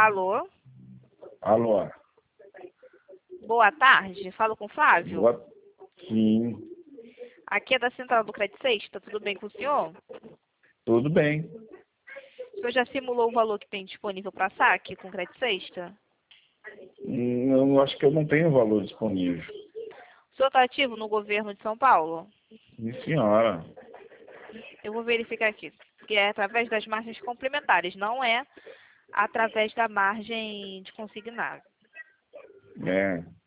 Alô? Alô? Boa tarde, falo com o Flávio. Sim, Aqui é da Central do Crédito Sexta, tudo bem com o senhor? tudo bem. O senhor já simulou o valor que tem disponível para saque com Crédito Sexta? Eu acho que eu não tenho valor disponível. O senhor está ativo no governo de São Paulo? Sim, senhora. Eu vou verificar aqui, que é através das margens complementares, não é através da margem de consignado. É.